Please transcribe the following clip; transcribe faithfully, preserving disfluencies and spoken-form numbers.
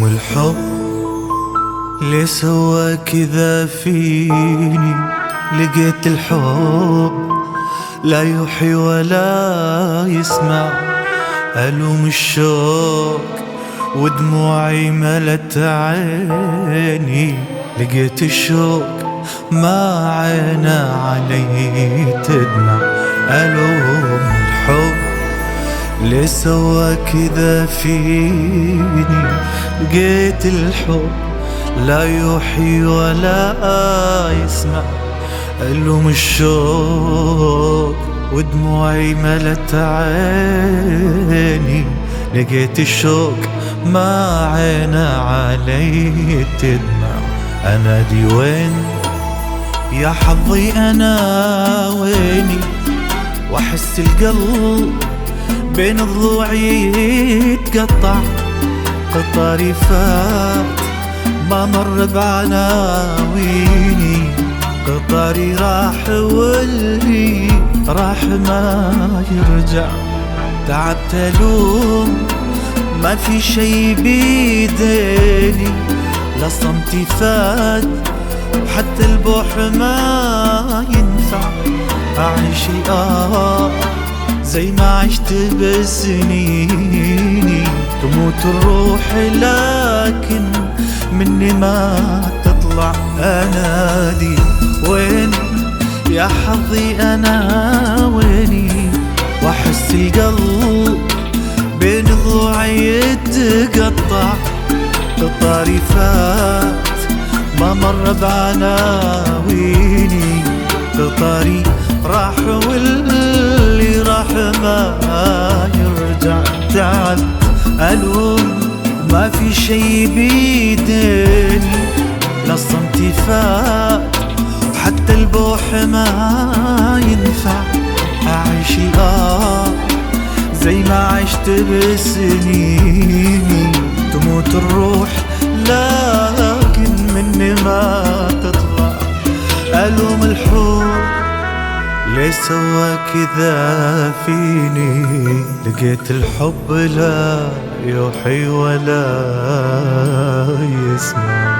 الحب ليه سوى كذا فيني؟ لقيت الحب لا يحيي ولا يسمع، ألوم الشوق ودموعي ملت عيني. لقيت الشوق ما عينا علي تدمع، ألوم الحب ليه سوى كذا فيني؟ لقيت الحب لا يحيي ولا يسمع، ألوم الشوق ودموعي ملت عيني. لقيت الشوق ما عينا علي تدمع، أنا دي وين يا حظي؟ أنا ويني؟ وأحس القلب بين ضلوعي يتقطع، قطاري فات ما مر بعناويني، قطاري راح واللي راح ما يرجع. تعبت ألوم ما في شي بيديني، لا صمتي فات وحتى البوح ما ينفع. أعيش آه زي ما عشت بسنيني، تموت الروح لكن مني ما تطلع. أنا دي وين يا حظي؟ أنا ويني؟ وأحس القلب بين ضلوعي يتقطع، قطاري فات ما مر بعناويني، قطاري راح واللي راح ما يرجع. تعبت ألوم ما في شي بيديني، لا صمتي فات وحتى البوح ما ينفع. أعيش آه زي ما عشت بسنيني، تموت الروح لكن مني ما تطلع. ألوم الحب ليه سوى كذا فيني؟ لقيت الحب لا يحيي ولا يسمع.